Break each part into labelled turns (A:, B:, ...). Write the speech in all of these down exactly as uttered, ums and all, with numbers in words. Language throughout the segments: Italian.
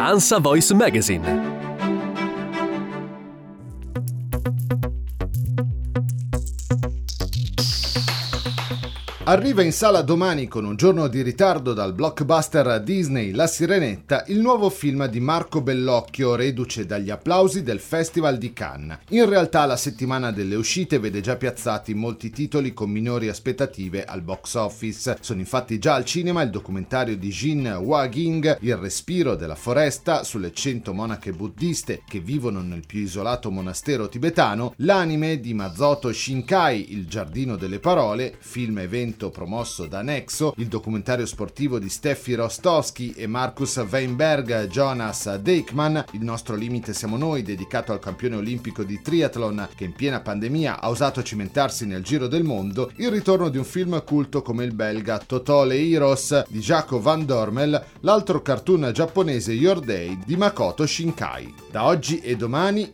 A: ANSA Voice Magazine.
B: Arriva in sala domani, con un giorno di ritardo dal blockbuster Disney La Sirenetta, il nuovo film di Marco Bellocchio, reduce dagli applausi del Festival di Cannes. In realtà la settimana delle uscite vede già piazzati molti titoli con minori aspettative al box office. Sono infatti già al cinema il documentario di Jin Hwa-ging, Il respiro della foresta, sulle cento monache buddiste che vivono nel più isolato monastero tibetano, l'anime di Makoto Shinkai, Il giardino delle parole, film evento promosso da Nexo, il documentario sportivo di Steffi Rostowski e Marcus Weinberg, Jonas Deichmann, Il nostro limite siamo noi, dedicato al campione olimpico di triathlon che in piena pandemia ha osato cimentarsi nel giro del mondo, il ritorno di un film culto come il belga Totole Heroes di Jaco Van Dormel, l'altro cartoon giapponese Your Day di Makoto Shinkai. Da oggi e domani...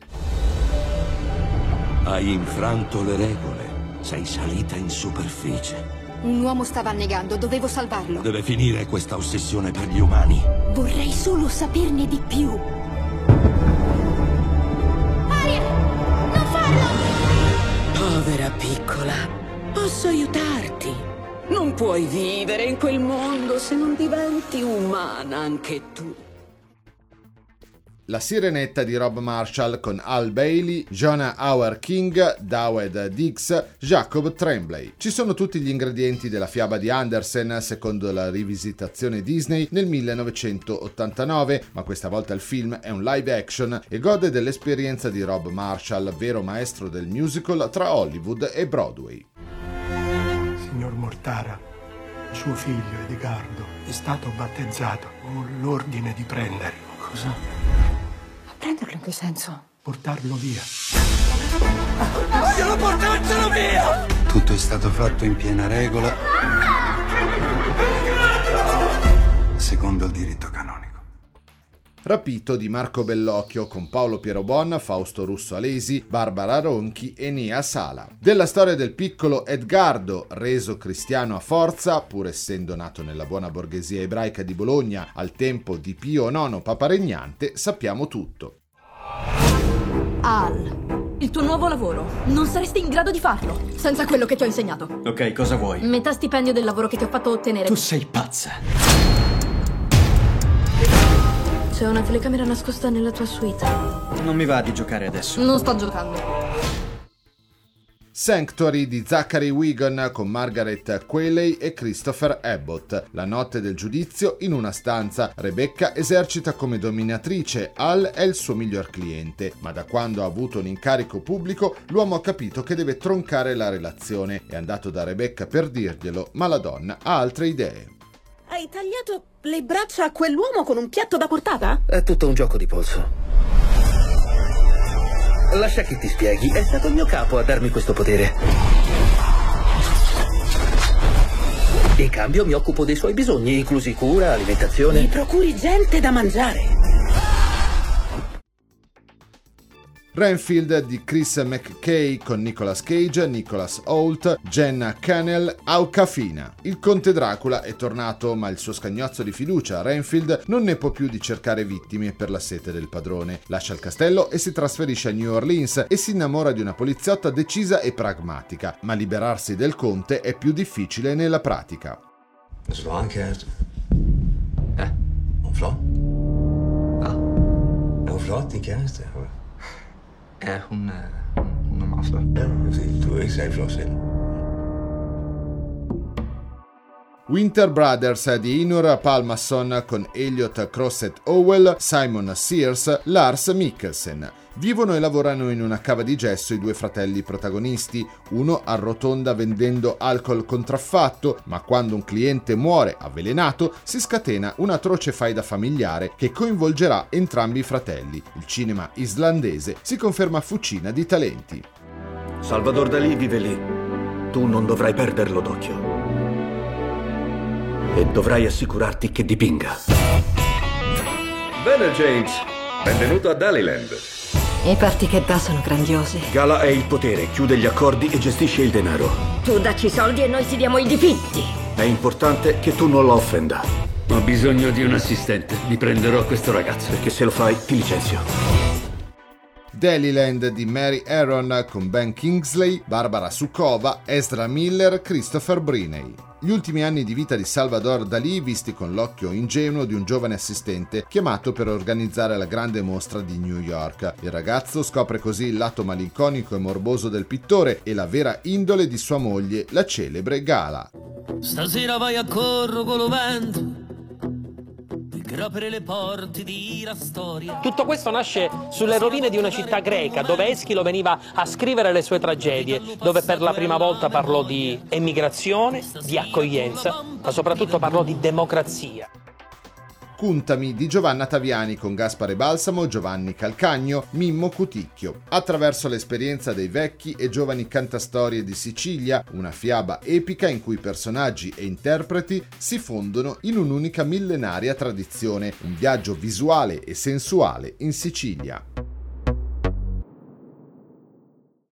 C: Hai infranto le regole, sei salita in superficie.
D: Un uomo stava annegando, dovevo salvarlo.
C: Deve finire questa ossessione per gli umani.
D: Vorrei solo saperne di più. Ariel, non farlo!
E: Povera piccola, posso aiutarti. Non puoi vivere in quel mondo se non diventi umana anche tu.
B: La Sirenetta di Rob Marshall con Al Bailey, Jonah Hauer-King, Dawed Diggs, Jacob Tremblay. Ci sono tutti gli ingredienti della fiaba di Andersen secondo la rivisitazione Disney nel millenovecentottantanove, ma questa volta il film è un live action e gode dell'esperienza di Rob Marshall, vero maestro del musical tra Hollywood e Broadway.
F: Signor Mortara, suo figlio Edgardo è stato battezzato. Ho l'ordine di prenderlo. Cosa?
D: Prenderlo in che senso?
F: Portarlo via.
C: Vogliono portarcelo via!
G: Tutto è stato fatto in piena regola, secondo il diritto canonico.
B: Rapito di Marco Bellocchio con Paolo Pierobon, Fausto Russo Alesi, Barbara Ronchi e Nia Sala. Della storia del piccolo Edgardo, reso cristiano a forza, pur essendo nato nella buona borghesia ebraica di Bologna al tempo di Pio nono Papa Regnante, sappiamo tutto.
H: Al, il tuo nuovo lavoro, non saresti in grado di farlo senza quello che ti ho insegnato.
I: Ok, cosa vuoi?
H: Metà stipendio del lavoro che ti ho fatto ottenere.
I: Tu sei pazza.
H: C'è una telecamera nascosta nella tua suite.
I: Non mi va di giocare adesso.
H: Non sto giocando.
B: Sanctuary di Zachary Wigan con Margaret Qualley e Christopher Abbott. La notte del giudizio, in una stanza, Rebecca esercita come dominatrice, Al è il suo miglior cliente, ma da quando ha avuto un incarico pubblico l'uomo ha capito che deve troncare la relazione. È andato da Rebecca per dirglielo, ma la donna ha altre idee.
E: Hai tagliato le braccia a quell'uomo con un piatto da portata?
J: È tutto un gioco di polso. Lascia che ti spieghi, è stato il mio capo a darmi questo potere. In cambio mi occupo dei suoi bisogni, inclusi cura, alimentazione.
E: Mi procuri gente da mangiare.
B: Renfield di Chris McKay con Nicolas Cage, Nicholas Hoult, Jenna Cannell, Awkwafina. Il conte Dracula è tornato, ma il suo scagnozzo di fiducia, Renfield, non ne può più di cercare vittime per la sete del padrone. Lascia il castello e si trasferisce a New Orleans e si innamora di una poliziotta decisa e pragmatica, ma liberarsi del conte è più difficile nella pratica.
K: Is het wel aangegeven? Hè? Een vrouw? Ah. Een vrouw die kennis te hebben.
J: È un, una mafia.
K: Ja, sì, tu sei Flossen.
B: Winter Brothers di Inur Palmason con Elliot Crosset Howell, Simon Sears, Lars Mikkelsen. Vivono e lavorano in una cava di gesso i due fratelli protagonisti. Uno arrotonda vendendo alcol contraffatto, ma quando un cliente muore avvelenato si scatena un'atroce faida familiare che coinvolgerà entrambi i fratelli. Il cinema islandese si conferma fucina di talenti.
J: Salvador Dalì vive lì. Tu non dovrai perderlo d'occhio. E dovrai assicurarti che dipinga.
L: Bene, James. Benvenuto a Daliland.
M: I parti che va sono grandiosi.
J: Gala è il potere, chiude gli accordi e gestisce il denaro.
M: Tu dacci i soldi e noi ti diamo i dipinti.
J: È importante che tu non la offenda.
L: Ho bisogno di un assistente. Mi prenderò questo ragazzo.
J: Perché se lo fai, ti licenzio.
B: Dailyland di Mary Aaron con Ben Kingsley, Barbara Suková, Ezra Miller, Christopher Briney. Gli ultimi anni di vita di Salvador Dalí visti con l'occhio ingenuo di un giovane assistente chiamato per organizzare la grande mostra di New York. Il ragazzo scopre così il lato malinconico e morboso del pittore e la vera indole di sua moglie, la celebre Gala.
N: Stasera vai a corro con lo vento, le porte di la storia.
O: Tutto questo nasce sulle rovine di una città greca dove Eschilo veniva a scrivere le sue tragedie, dove per la prima volta parlò di emigrazione, di accoglienza, ma soprattutto parlò di democrazia.
B: Cuntami di Giovanna Taviani con Gaspare Balsamo, Giovanni Calcagno, Mimmo Cuticchio. Attraverso l'esperienza dei vecchi e giovani cantastorie di Sicilia, una fiaba epica in cui personaggi e interpreti si fondono in un'unica millenaria tradizione, un viaggio visuale e sensuale in Sicilia.